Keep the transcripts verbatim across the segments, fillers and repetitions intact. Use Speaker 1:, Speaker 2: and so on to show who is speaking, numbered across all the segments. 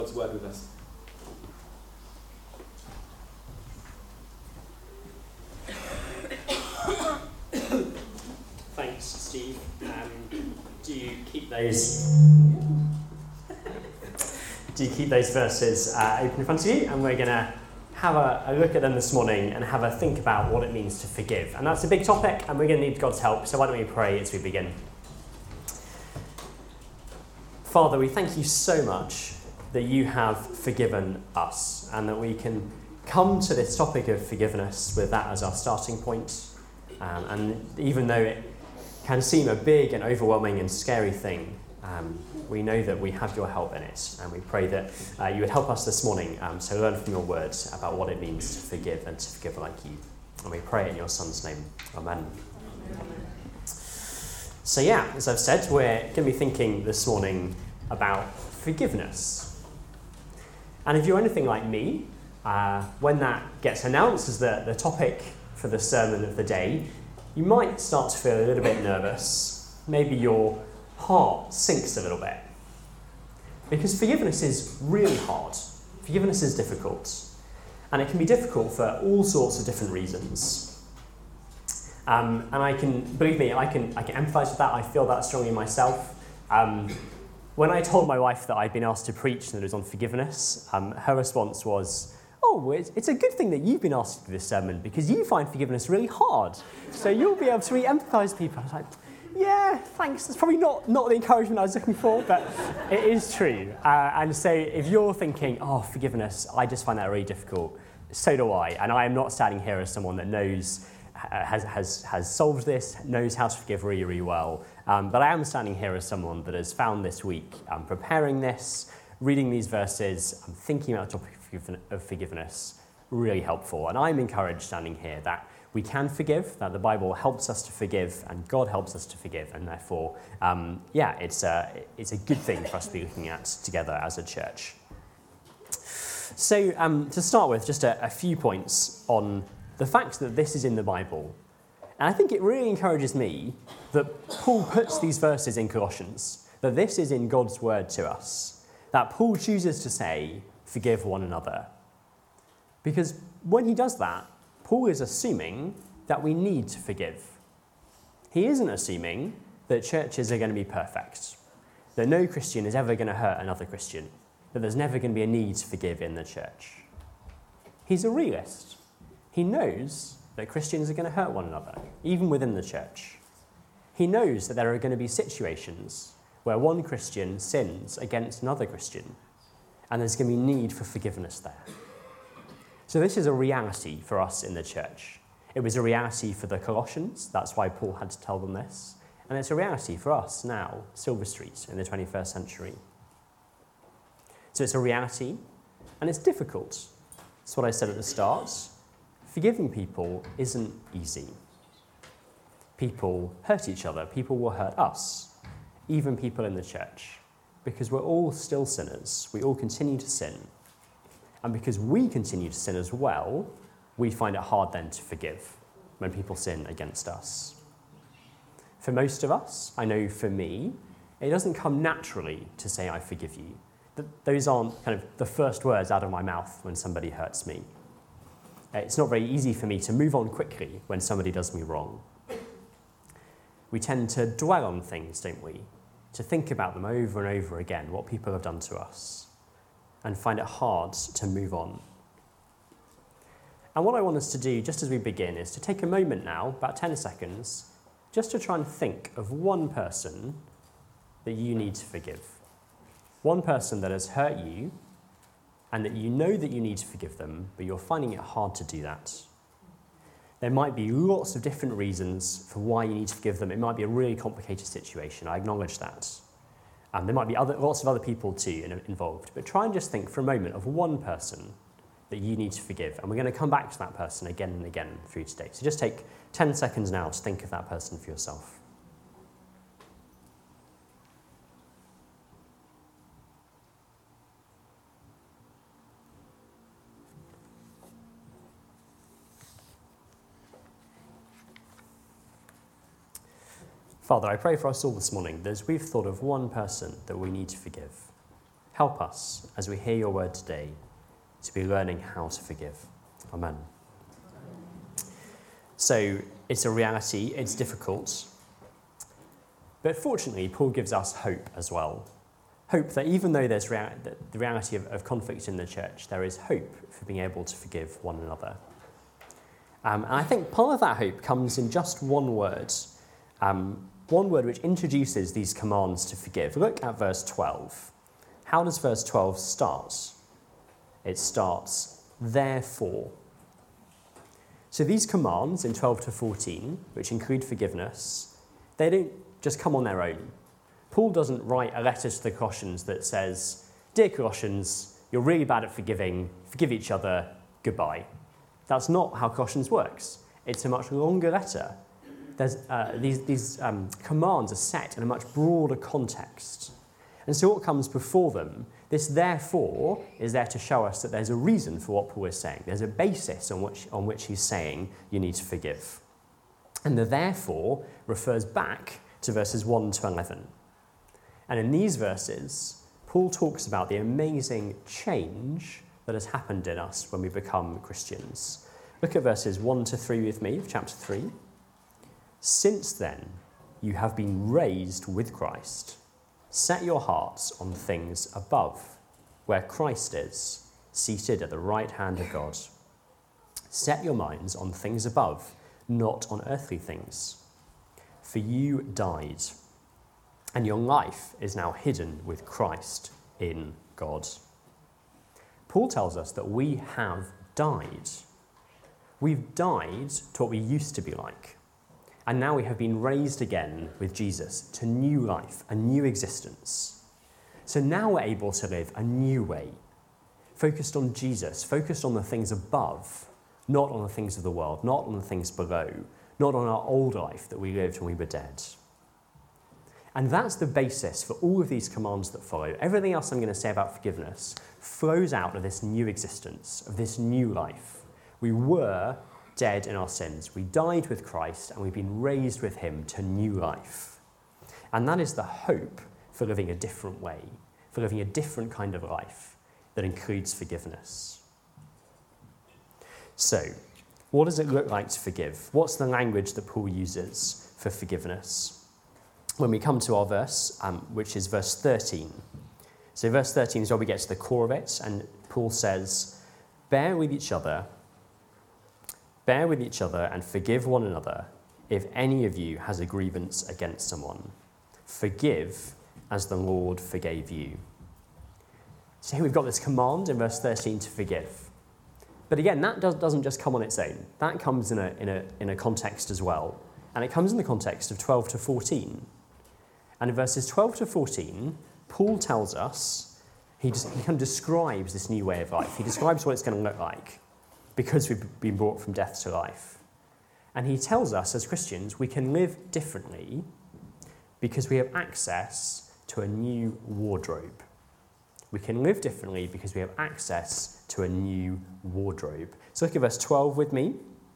Speaker 1: God's word with us.
Speaker 2: Thanks, Steve. Um, do you keep those? do you keep those verses uh, open in front of you? And we're going to have a, a look at them this morning and have a think about what it means to forgive. And that's a big topic, and we're going to need God's help. So why don't we pray as we begin? Father, we thank you so much that you have forgiven us and that we can come to this topic of forgiveness with that as our starting point. Um, and even though it can seem a big and overwhelming and scary thing, um, we know that we have your help in it. And we pray that uh, you would help us this morning um, to learn from your words about what it means to forgive and to forgive like you. And we pray in your Son's name. Amen. So yeah, as I've said, we're going to be thinking this morning about forgiveness. And if you're anything like me, uh, when that gets announced as the, the topic for the sermon of the day, you might start to feel a little bit nervous. Maybe your heart sinks a little bit. Because forgiveness is really hard. Forgiveness is difficult. And it can be difficult for all sorts of different reasons. Um, and I can, believe me, I can I can empathise with that. I feel that strongly myself. Um, when I told my wife that I'd been asked to preach and that it was on forgiveness, um, her response was, oh, it's, it's a good thing that you've been asked to do this sermon because you find forgiveness really hard. So you'll be able to really empathise with people. I was like, yeah, thanks. That's probably not, not the encouragement I was looking for, but it is true. Uh, and so if you're thinking, oh, forgiveness, I just find that really difficult, so do I. And I am not standing here as someone that knows Has, has has solved this, knows how to forgive really, really well. Um, but I am standing here as someone that has found this week, um, preparing this, reading these verses, um, thinking about the topic of forgiveness, really helpful. And I'm encouraged standing here that we can forgive, that the Bible helps us to forgive, and God helps us to forgive. And therefore, um, yeah, it's a, it's a good thing for us to be looking at together as a church. So um, to start with, just a, a few points on the fact that this is in the Bible. And I think it really encourages me that Paul puts these verses in Colossians, that this is in God's word to us, that Paul chooses to say, forgive one another. Because when he does that, Paul is assuming that we need to forgive. He isn't assuming that churches are going to be perfect, that no Christian is ever going to hurt another Christian, that there's never going to be a need to forgive in the church. He's a realist. He knows that Christians are going to hurt one another, even within the church. He knows that there are going to be situations where one Christian sins against another Christian, and there's going to be need for forgiveness there. So this is a reality for us in the church. It was a reality for the Colossians, that's why Paul had to tell them this, and it's a reality for us now, Silver Street, in the twenty-first century. So it's a reality, and it's difficult. That's what I said at the start. Forgiving people isn't easy. People hurt each other. People will hurt us, even people in the church, because we're all still sinners. We all continue to sin. And because we continue to sin as well, we find it hard then to forgive when people sin against us. For most of us, I know for me, it doesn't come naturally to say, I forgive you. Those aren't kind of the first words out of my mouth when somebody hurts me. It's not very easy for me to move on quickly when somebody does me wrong. We tend to dwell on things, don't we? To think about them over and over again, what people have done to us, and find it hard to move on. And what I want us to do, just as we begin, is to take a moment now, about ten seconds, just to try and think of one person that you need to forgive. One person that has hurt you, and that you know that you need to forgive them, but you're finding it hard to do that. There might be lots of different reasons for why you need to forgive them. It might be a really complicated situation, I acknowledge that. Um, there might be other, lots of other people too involved, but try and just think for a moment of one person that you need to forgive, and we're going to come back to that person again and again through today. So just take ten seconds now to think of that person for yourself. Father, I pray for us all this morning that as we've thought of one person that we need to forgive, Help us, as we hear your word today, to be learning how to forgive. Amen. So it's a reality, it's difficult. But fortunately, Paul gives us hope as well. Hope that even though there's rea- the reality of, of conflict in the church, there is hope for being able to forgive one another. Um, and I think part of that hope comes in just one word, um, one word which introduces these commands to forgive. Look at verse twelve. How does verse twelve start? It starts, therefore. So these commands in twelve to fourteen, which include forgiveness, they don't just come on their own. Paul doesn't write a letter to the Colossians that says, dear Colossians, you're really bad at forgiving, forgive each other, goodbye. That's not how Colossians works. It's a much longer letter. There's, uh, these these um, commands are set in a much broader context. And so what comes before them, this therefore is there to show us that there's a reason for what Paul is saying. There's a basis on which, on which he's saying you need to forgive. And the therefore refers back to verses one to eleven. And in these verses, Paul talks about the amazing change that has happened in us when we become Christians. Look at verses one to three with me of chapter three. Since then, you have been raised with Christ. Set your hearts on things above, where Christ is, seated at the right hand of God. Set your minds on things above, not on earthly things. For you died, and your life is now hidden with Christ in God. Paul tells us that we have died. We've died to what we used to be like. And now we have been raised again with Jesus to new life, a new existence. So now we're able to live a new way, focused on Jesus, focused on the things above, not on the things of the world, not on the things below, not on our old life that we lived when we were dead. And that's the basis for all of these commands that follow. Everything else I'm going to say about forgiveness flows out of this new existence, of this new life. We were dead in our sins. We died with Christ and we've been raised with him to new life. And that is the hope for living a different way, for living a different kind of life that includes forgiveness. So, what does it look like to forgive? What's the language that Paul uses for forgiveness? When we come to our verse, um, which is verse thirteen. So verse thirteen is where we get to the core of it, and Paul says, bear with each other Bear with each other and forgive one another if any of you has a grievance against someone. Forgive as the Lord forgave you. So here we've got this command in verse thirteen to forgive. But again, that does, doesn't just come on its own. That comes in a, in, a, in a context as well. And it comes in the context of twelve to fourteen. And in verses twelve to fourteen, Paul tells us, he, just, he kind of describes this new way of life. He describes what it's going to look like, because we've been brought from death to life. And he tells us as Christians we can live differently because we have access to a new wardrobe. We can live differently because we have access to a new wardrobe. So look at verse twelve with me.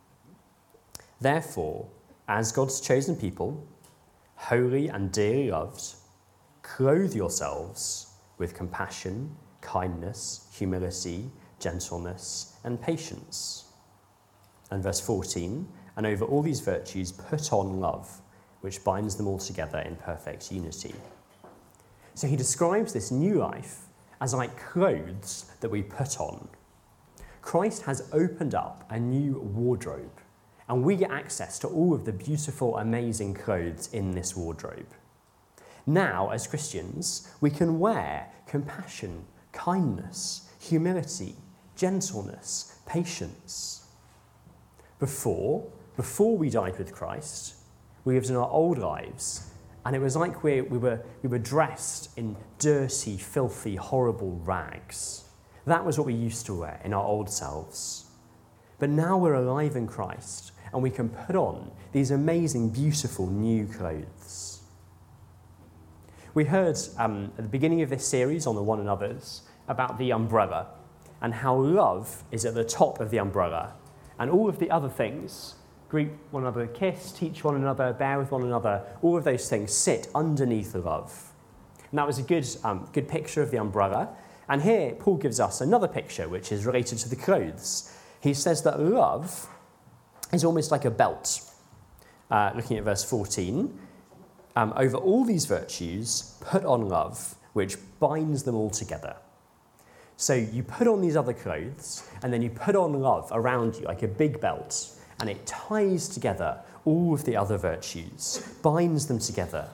Speaker 2: Therefore, as God's chosen people, holy and dearly loved, clothe yourselves with compassion, kindness, humility, gentleness, and patience. And verse fourteen, and over all these virtues put on love, which binds them all together in perfect unity. So he describes this new life as like clothes that we put on. Christ has opened up a new wardrobe, and we get access to all of the beautiful, amazing clothes in this wardrobe. Now, as Christians, we can wear compassion, kindness, humility, gentleness, patience. Before, before we died with Christ, we lived in our old lives, and it was like we, we, were, we were dressed in dirty, filthy, horrible rags. That was what we used to wear in our old selves. But now we're alive in Christ, and we can put on these amazing, beautiful new clothes. We heard um, at the beginning of this series on the One Another's about the umbrella, and how love is at the top of the umbrella, and all of the other things, greet one another, kiss, teach one another, bear with one another, all of those things sit underneath the love. And that was a good, um, good picture of the umbrella, And here, Paul gives us another picture which is related to the clothes. He says that love is almost like a belt. Uh, looking at verse fourteen, um, over all these virtues, put on love, which binds them all together. So you put on these other clothes, and then you put on love around you like a big belt, and it ties together all of the other virtues, binds them together.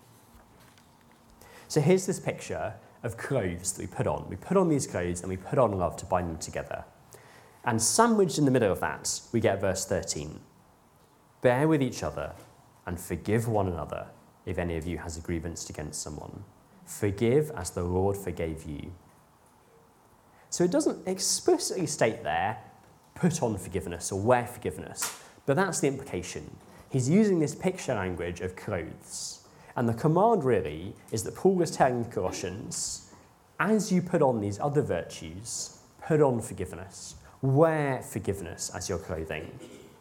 Speaker 2: So here's this picture of clothes that we put on. We put on these clothes, and we put on love to bind them together. And sandwiched in the middle of that, we get verse thirteen. Bear with each other and forgive one another if any of you has a grievance against someone. Forgive as the Lord forgave you. So it doesn't explicitly state there, put on forgiveness or wear forgiveness, but that's the implication. He's using this picture language of clothes. And the command really is that Paul is telling the Colossians, as you put on these other virtues, put on forgiveness. Wear forgiveness as your clothing.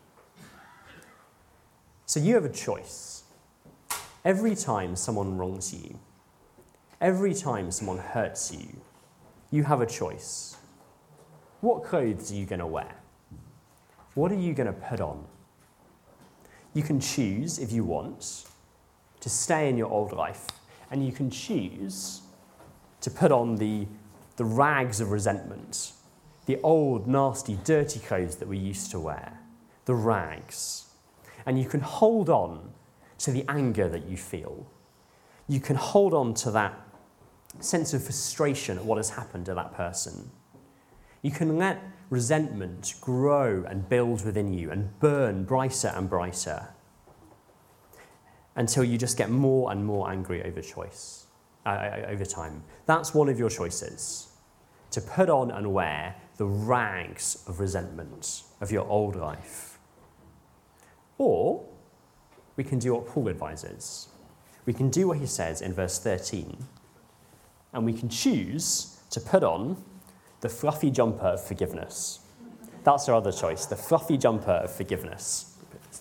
Speaker 2: So you have a choice. Every time someone wrongs you, every time someone hurts you, you have a choice. What clothes are you going to wear? What are you going to put on? You can choose, if you want, to stay in your old life, and you can choose to put on the, the rags of resentment, the old, nasty, dirty clothes that we used to wear, the rags. And you can hold on to the anger that you feel. You can hold on to that sense of frustration at what has happened to that person. You can let resentment grow and build within you and burn brighter and brighter until you just get more and more angry over choice, uh, over time. That's one of your choices, to put on and wear the rags of resentment of your old life. Or we can do what Paul advises. We can do what he says in verse thirteen, and we can choose to put on the fluffy jumper of forgiveness. That's our other choice, the fluffy jumper of forgiveness.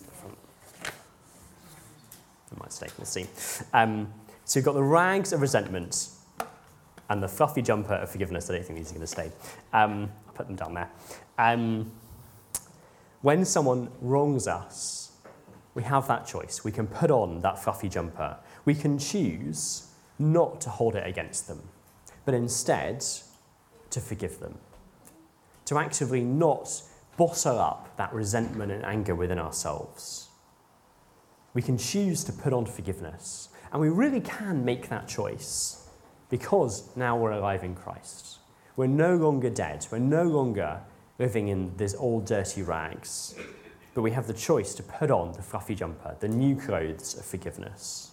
Speaker 2: I might stay, we'll see. Um, so we've got the rags of resentment and the fluffy jumper of forgiveness. I don't think these are going to stay. Um, I'll put them down there. Um, when someone wrongs us, we have that choice. We can put on that fluffy jumper. We can choose not to hold it against them, but instead to forgive them, to actively not bottle up that resentment and anger within ourselves. We can choose to put on forgiveness, and we really can make that choice because now we're alive in Christ. We're no longer dead. We're no longer living in these old dirty rags, but we have the choice to put on the fluffy jumper, the new clothes of forgiveness.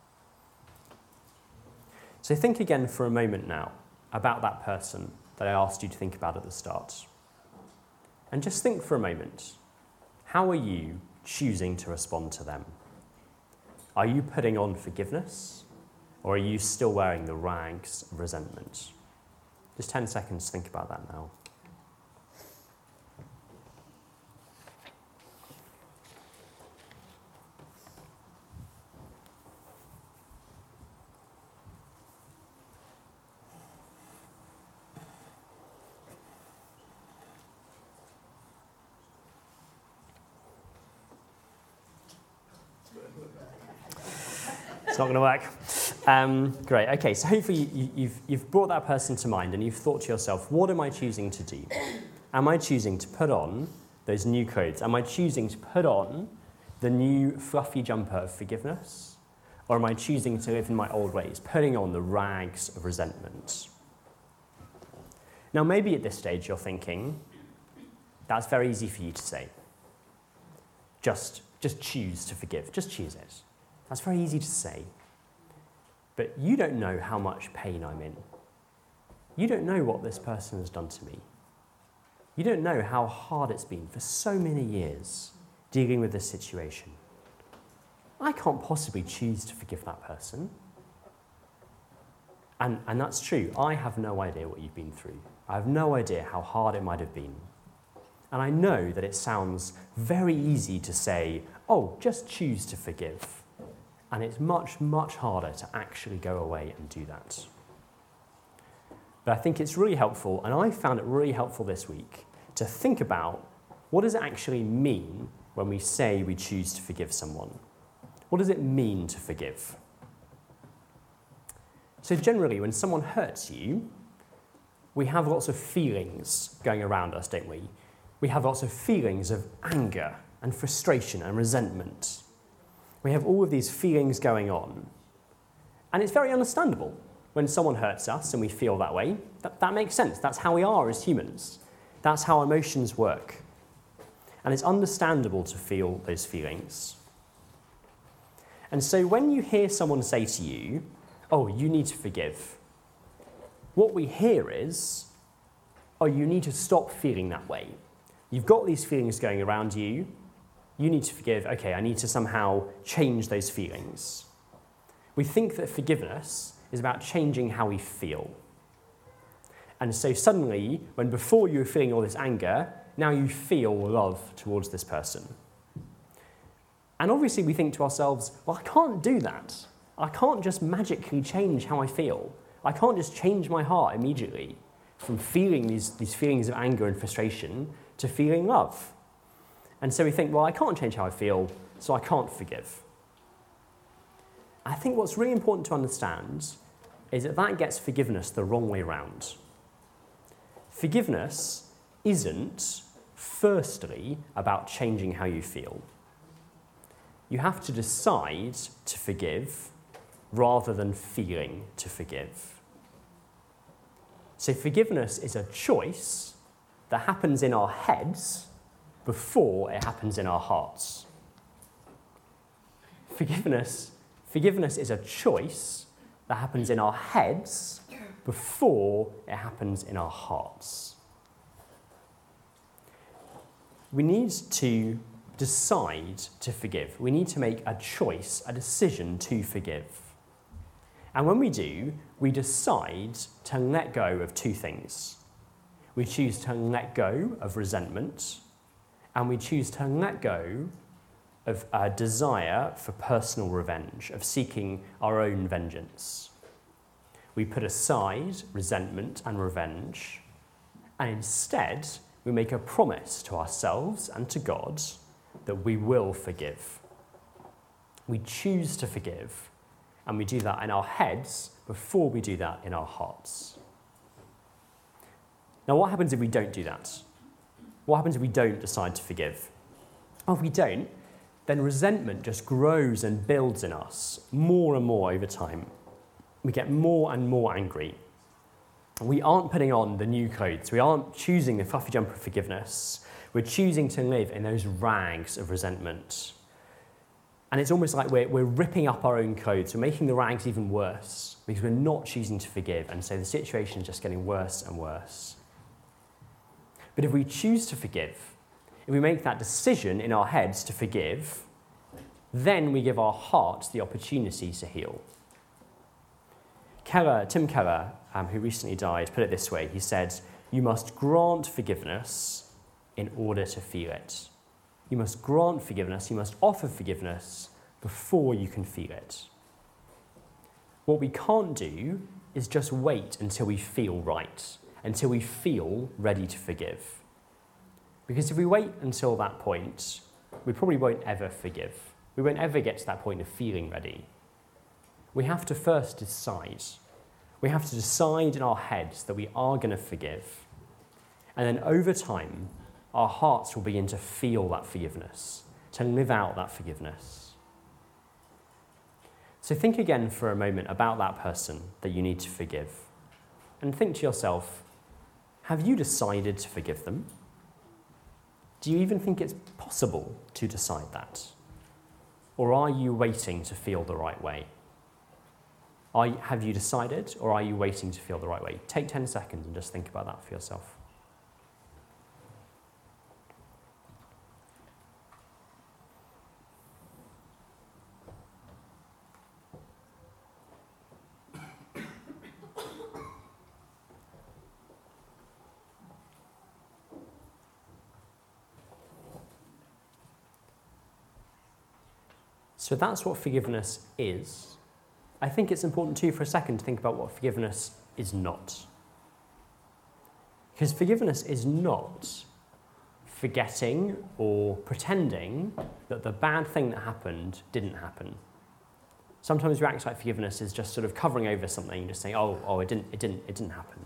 Speaker 2: So think again for a moment now about that person that I asked you to think about at the start. And just think for a moment, how are you choosing to respond to them? Are you putting on forgiveness, or are you still wearing the rags of resentment? Just ten seconds to think about that now. It's not going to work. Um, great. Okay, so hopefully you, you've, you've brought that person to mind and you've thought to yourself, what am I choosing to do? Am I choosing to put on those new clothes? Am I choosing to put on the new fluffy jumper of forgiveness? Or am I choosing to live in my old ways, putting on the rags of resentment? Now, maybe at this stage you're thinking, that's very easy for you to say. Just, just choose to forgive. Just choose it. That's very easy to say. But you don't know how much pain I'm in. You don't know what this person has done to me. You don't know how hard it's been for so many years dealing with this situation. I can't possibly choose to forgive that person. And, and that's true. I have no idea what you've been through. I have no idea how hard it might have been. And I know that it sounds very easy to say, oh, just choose to forgive. And it's much, much harder to actually go away and do that. But I think it's really helpful, and I found it really helpful this week, to think about what does it actually mean when we say we choose to forgive someone? What does it mean to forgive? So generally, when someone hurts you, we have lots of feelings going around us, don't we? We have lots of feelings of anger and frustration and resentment. We have all of these feelings going on. And it's very understandable when someone hurts us and we feel that way. That, that makes sense. That's how we are as humans. That's how emotions work. And it's understandable to feel those feelings. And so when you hear someone say to you, oh, you need to forgive, what we hear is, oh, you need to stop feeling that way. You've got these feelings going around you. You need to forgive. Okay, I need to somehow change those feelings. We think that forgiveness is about changing how we feel. And so suddenly, when before you were feeling all this anger, now you feel love towards this person. And obviously we think to ourselves, well, I can't do that. I can't just magically change how I feel. I can't just change my heart immediately from feeling these, these feelings of anger and frustration to feeling love. And so we think, well, I can't change how I feel, so I can't forgive. I think what's really important to understand is that that gets forgiveness the wrong way around. Forgiveness isn't, firstly, about changing how you feel. You have to decide to forgive rather than feeling to forgive. So forgiveness is a choice that happens in our heads before it happens in our hearts. Forgiveness, forgiveness is a choice that happens in our heads before it happens in our hearts. We need to decide to forgive. We need to make a choice, a decision to forgive. And when we do, we decide to let go of two things. We choose to let go of resentment, and we choose to let go of a desire for personal revenge, of seeking our own vengeance. We put aside resentment and revenge, and instead we make a promise to ourselves and to God that we will forgive. We choose to forgive, and we do that in our heads before we do that in our hearts. Now, what happens if we don't do that? What happens if we don't decide to forgive? Well, if we don't, then resentment just grows and builds in us more and more over time. We get more and more angry. We aren't putting on the new clothes. We aren't choosing the fluffy jumper of forgiveness. We're choosing to live in those rags of resentment. And it's almost like we're, we're ripping up our own clothes. We're making the rags even worse because we're not choosing to forgive. And so the situation is just getting worse and worse. But if we choose to forgive, if we make that decision in our heads to forgive, then we give our hearts the opportunity to heal. Keller, Tim Keller, um, who recently died, put it this way. He said, you must grant forgiveness in order to feel it. You must grant forgiveness, you must offer forgiveness before you can feel it. What we can't do is just wait until we feel right, until we feel ready to forgive. Because if we wait until that point, we probably won't ever forgive. We won't ever get to that point of feeling ready. We have to first decide. We have to decide in our heads that we are going to forgive. And then over time, our hearts will begin to feel that forgiveness, to live out that forgiveness. So think again for a moment about that person that you need to forgive. And think to yourself, have you decided to forgive them? Do you even think it's possible to decide that? Or are you waiting to feel the right way? Are, have you decided, or are you waiting to feel the right way? Take ten seconds and just think about that for yourself. So that's what forgiveness is. I think it's important too for a second to think about what forgiveness is not. Because forgiveness is not forgetting or pretending that the bad thing that happened didn't happen. Sometimes we act like forgiveness is just sort of covering over something, just saying, oh, oh, it didn't, it didn't, it didn't happen.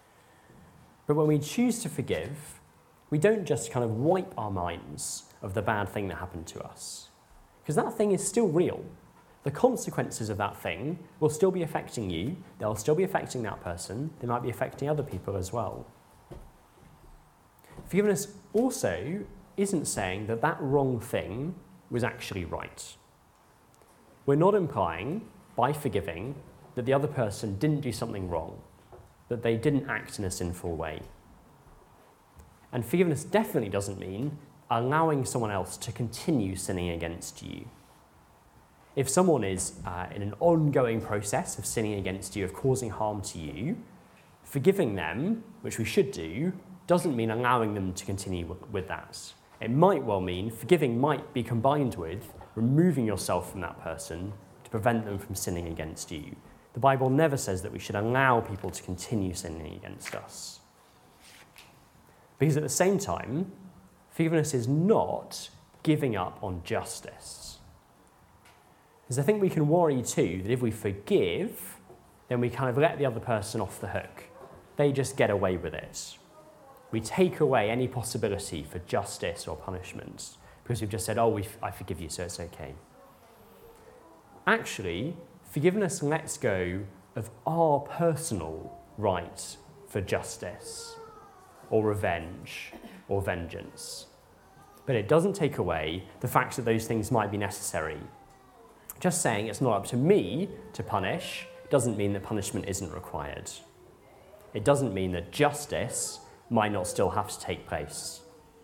Speaker 2: But when we choose to forgive, we don't just kind of wipe our minds of the bad thing that happened to us. Because that thing is still real. The consequences of that thing will still be affecting you. They'll still be affecting that person. They might be affecting other people as well. Forgiveness also isn't saying that that wrong thing was actually right. We're not implying, by forgiving, that the other person didn't do something wrong, that they didn't act in a sinful way. And forgiveness definitely doesn't mean allowing someone else to continue sinning against you. If someone is uh, in an ongoing process of sinning against you, of causing harm to you, forgiving them, which we should do, doesn't mean allowing them to continue with, with that. It might well mean forgiving might be combined with removing yourself from that person to prevent them from sinning against you. The Bible never says that we should allow people to continue sinning against us. Because at the same time, forgiveness is not giving up on justice. Because I think we can worry too that if we forgive, then we kind of let the other person off the hook. They just get away with it. We take away any possibility for justice or punishment because we've just said, oh, we f- I forgive you, so it's okay. Actually, forgiveness lets go of our personal right for justice or revenge or vengeance. But it doesn't take away the fact that those things might be necessary. Just saying it's not up to me to punish doesn't mean that punishment isn't required. It doesn't mean that justice might not still have to take place.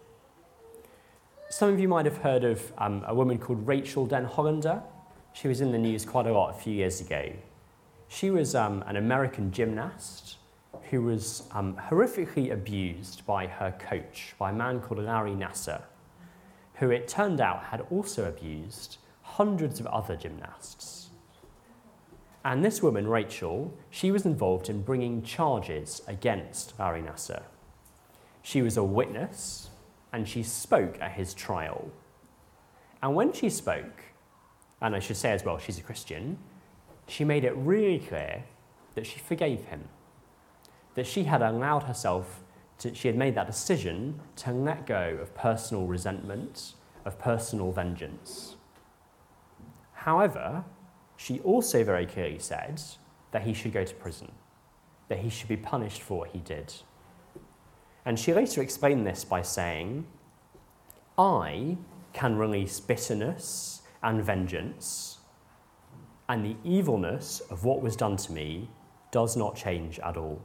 Speaker 2: Some of you might have heard of um, a woman called Rachel Den Hollander. She was in the news quite a lot a few years ago. She was um, an American gymnast who was um, horrifically abused by her coach, by a man called Larry Nassar, who it turned out had also abused hundreds of other gymnasts. And this woman, Rachel, she was involved in bringing charges against Larry Nassar. She was a witness, and she spoke at his trial. And when she spoke, and I should say as well, she's a Christian, she made it really clear that she forgave him, that she had allowed herself to, she had made that decision to let go of personal resentment, of personal vengeance. However, she also very clearly said that he should go to prison, that he should be punished for what he did. And she later explained this by saying, I can release bitterness and vengeance, and the evilness of what was done to me does not change at all.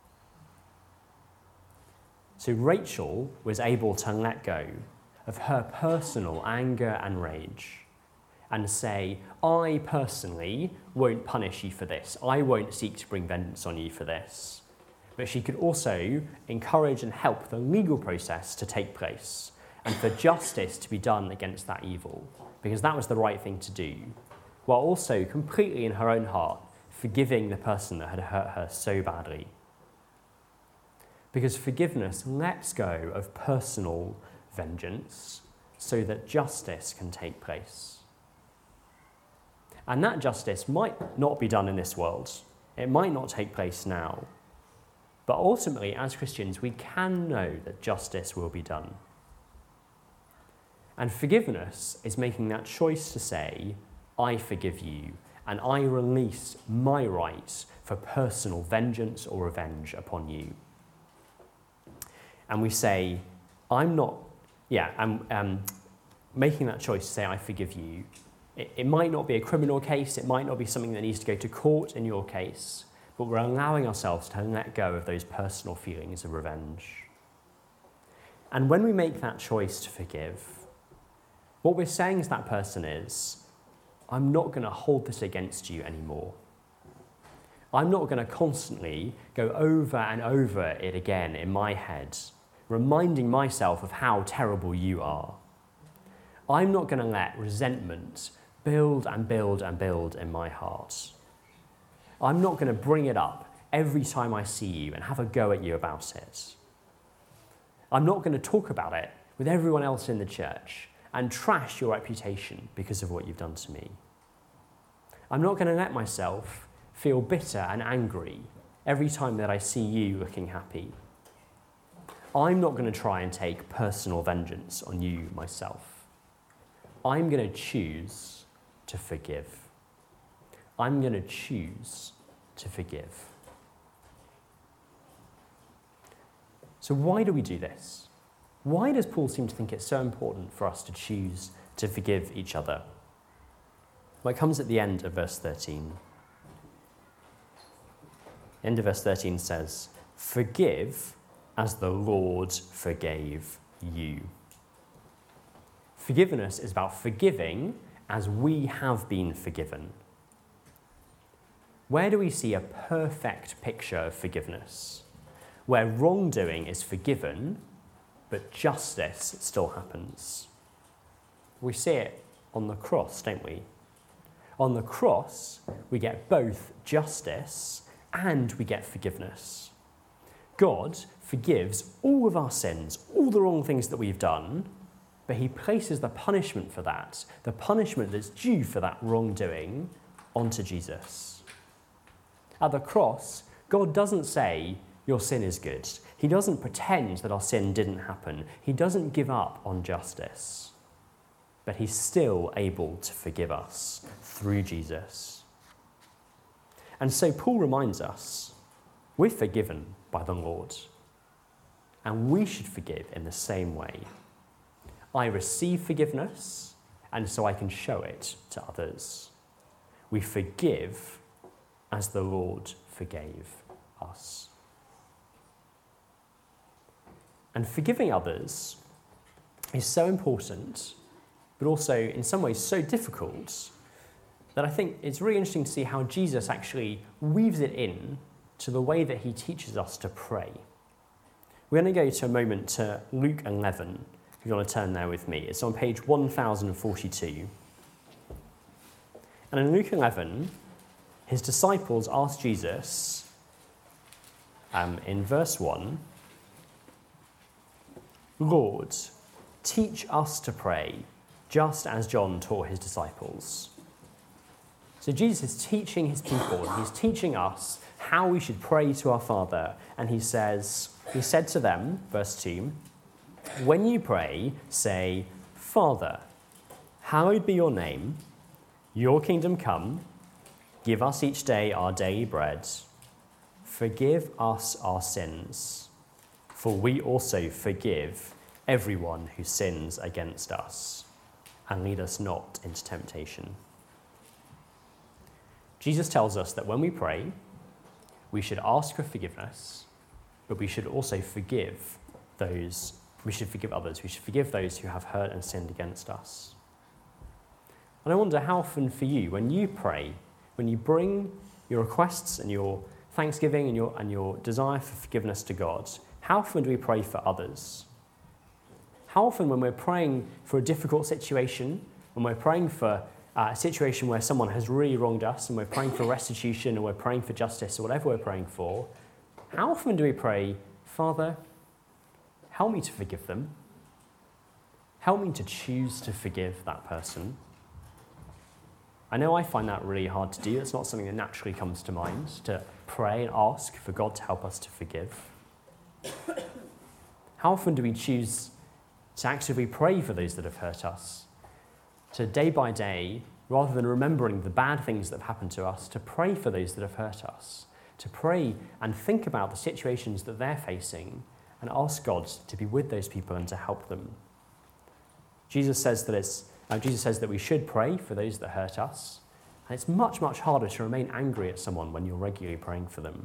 Speaker 2: So Rachel was able to let go of her personal anger and rage and say, I personally won't punish you for this. I won't seek to bring vengeance on you for this. But she could also encourage and help the legal process to take place and for justice to be done against that evil, because that was the right thing to do, while also completely in her own heart forgiving the person that had hurt her so badly. Because forgiveness lets go of personal vengeance so that justice can take place. And that justice might not be done in this world. It might not take place now. But ultimately, as Christians, we can know that justice will be done. And forgiveness is making that choice to say, I forgive you, and I release my right for personal vengeance or revenge upon you. And we say, I'm not, yeah, I'm um, making that choice to say, I forgive you. It, it might not be a criminal case, it might not be something that needs to go to court in your case, but we're allowing ourselves to let go of those personal feelings of revenge. And when we make that choice to forgive, what we're saying to that person is, I'm not going to hold this against you anymore. I'm not going to constantly go over and over it again in my head, reminding myself of how terrible you are. I'm not going to let resentment build and build and build in my heart. I'm not going to bring it up every time I see you and have a go at you about it. I'm not going to talk about it with everyone else in the church and trash your reputation because of what you've done to me. I'm not going to let myself feel bitter and angry every time that I see you looking happy. I'm not going to try and take personal vengeance on you myself. I'm going to choose to forgive. I'm going to choose to forgive. So why do we do this? Why does Paul seem to think it's so important for us to choose to forgive each other? Well, it comes at the end of verse thirteen. The end of verse thirteen says, "Forgive as the Lord forgave you." Forgiveness is about forgiving as we have been forgiven. Where do we see a perfect picture of forgiveness? Where wrongdoing is forgiven, but justice still happens. We see it on the cross, don't we? On the cross, we get both justice and we get forgiveness. God forgives all of our sins, all the wrong things that we've done, but he places the punishment for that, the punishment that's due for that wrongdoing, onto Jesus. At the cross, God doesn't say, your sin is good. He doesn't pretend that our sin didn't happen. He doesn't give up on justice. But he's still able to forgive us through Jesus. And so Paul reminds us, we're forgiven by the Lord. And we should forgive in the same way. I receive forgiveness, and so I can show it to others. We forgive as the Lord forgave us. And forgiving others is so important, but also in some ways so difficult, that I think it's really interesting to see how Jesus actually weaves it in to the way that he teaches us to pray. We're going to go to a moment to Luke eleven, if you want to turn there with me. It's on page one thousand forty-two. And in Luke eleven, his disciples asked Jesus, um, in verse one, "Lord, teach us to pray, just as John taught his disciples." So Jesus is teaching his people, he's teaching us how we should pray to our Father. And he says, he said to them, verse two, "When you pray, say, 'Father, hallowed be your name, your kingdom come, give us each day our daily bread, forgive us our sins, for we also forgive everyone who sins against us, and lead us not into temptation.'" Jesus tells us that when we pray, we should ask for forgiveness, but we should also forgive those, we should forgive others, we should forgive those who have hurt and sinned against us. And I wonder how often for you, when you pray, when you bring your requests and your thanksgiving and your, and your desire for forgiveness to God, how often do we pray for others? How often when we're praying for a difficult situation, when we're praying for uh, a situation where someone has really wronged us and we're praying for restitution or we're praying for justice or whatever we're praying for, how often do we pray, "Father, help me to forgive them. Help me to choose to forgive that person"? I know I find that really hard to do. It's not something that naturally comes to mind, to pray and ask for God to help us to forgive. How often do we choose to actively pray for those that have hurt us? To day by day, rather than remembering the bad things that have happened to us, to pray for those that have hurt us, to pray and think about the situations that they're facing and ask God to be with those people and to help them. Jesus says that it's uh, Jesus says that we should pray for those that hurt us, and it's much, much harder to remain angry at someone when you're regularly praying for them.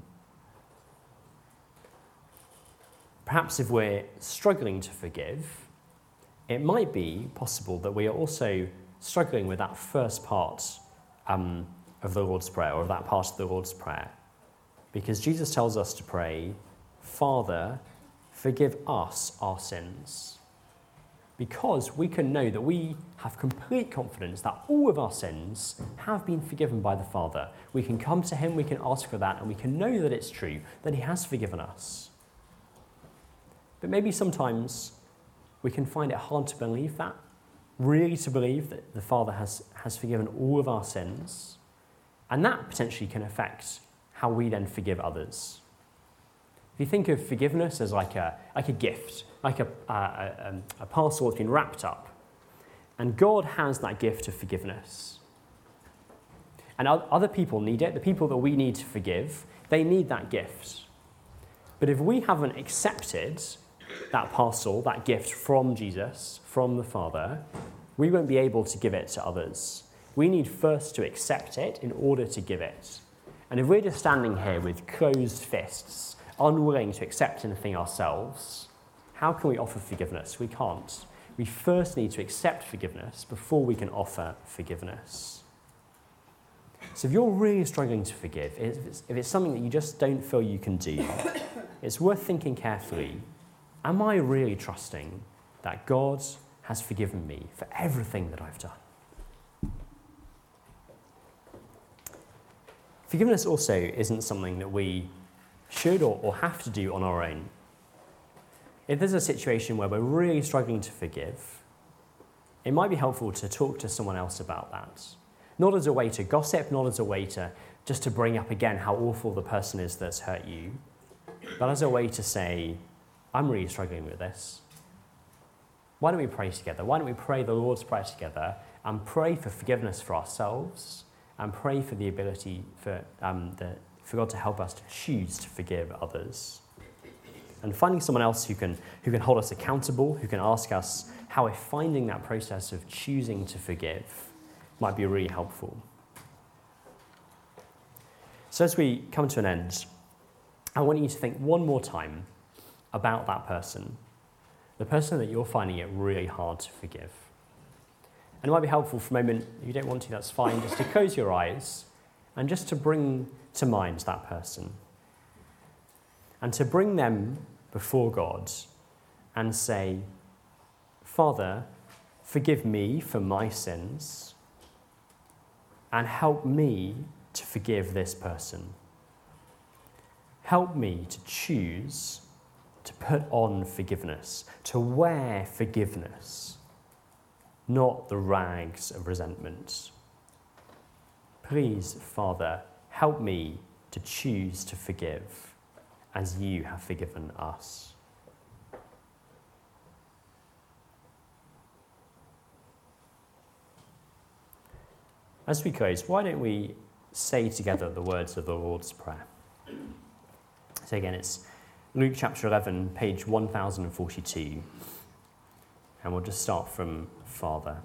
Speaker 2: Perhaps if we're struggling to forgive, it might be possible that we are also struggling with that first part um, of the Lord's Prayer, or that part of the Lord's Prayer. Because Jesus tells us to pray, "Father, forgive us our sins." Because we can know that we have complete confidence that all of our sins have been forgiven by the Father. We can come to him, we can ask for that, and we can know that it's true, that he has forgiven us. But maybe sometimes we can find it hard to believe that, really to believe that the Father has, has forgiven all of our sins, and that potentially can affect how we then forgive others. If you think of forgiveness as like a, like a gift, like a, a, a, a parcel that's been wrapped up, and God has that gift of forgiveness. And other people need it, the people that we need to forgive, they need that gift. But if we haven't accepted that parcel, that gift from Jesus, from the Father, we won't be able to give it to others. We need first to accept it in order to give it. And if we're just standing here with closed fists, unwilling to accept anything ourselves, how can we offer forgiveness? We can't. We first need to accept forgiveness before we can offer forgiveness. So if you're really struggling to forgive, if it's, if it's something that you just don't feel you can do, it's worth thinking carefully, am I really trusting that God has forgiven me for everything that I've done? Forgiveness also isn't something that we should or, or have to do on our own. If there's a situation where we're really struggling to forgive, it might be helpful to talk to someone else about that. Not as a way to gossip, not as a way to just to bring up again how awful the person is that's hurt you, but as a way to say, I'm really struggling with this. Why don't we pray together? Why don't we pray the Lord's Prayer together and pray for forgiveness for ourselves and pray for the ability for, um, the, for God to help us to choose to forgive others. And finding someone else who can, who can hold us accountable, who can ask us how we're finding that process of choosing to forgive might be really helpful. So as we come to an end, I want you to think one more time about that person, the person that you're finding it really hard to forgive. And it might be helpful for a moment, if you don't want to, that's fine, just to close your eyes and just to bring to mind that person. And to bring them before God and say, Father, forgive me for my sins and help me to forgive this person. Help me to choose to put on forgiveness, to wear forgiveness, not the rags of resentment. Please, Father, help me to choose to forgive as you have forgiven us. As we close, why don't we say together the words of the Lord's Prayer? So again, it's Luke chapter eleven, page one thousand forty-two. And we'll just start from Father.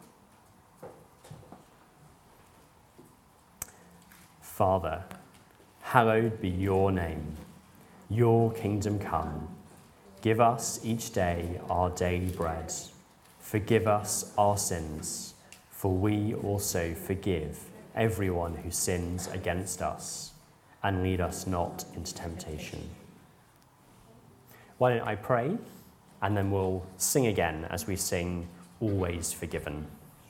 Speaker 2: Father, hallowed be your name. Your kingdom come. Give us each day our daily bread. Forgive us our sins, for we also forgive everyone who sins against us, and lead us not into temptation. Why don't I pray, and then we'll sing again as we sing Always Forgiven.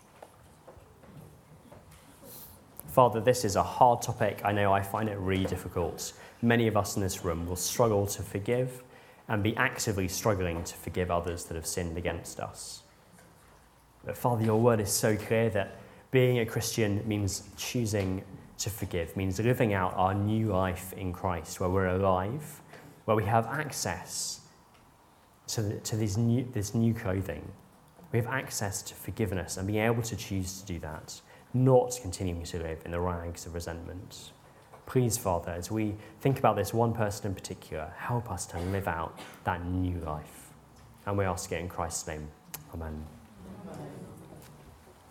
Speaker 2: Father, this is a hard topic. I know I find it really difficult. Many of us in this room will struggle to forgive and be actively struggling to forgive others that have sinned against us. But Father, your word is so clear that being a Christian means choosing to forgive, means living out our new life in Christ, where we're alive, where we have access to, the, to this, new, this new clothing. We have access to forgiveness and being able to choose to do that, not continuing to live in the rags of resentment. Please, Father, as we think about this one person in particular, help us to live out that new life. And we ask it in Christ's name. Amen.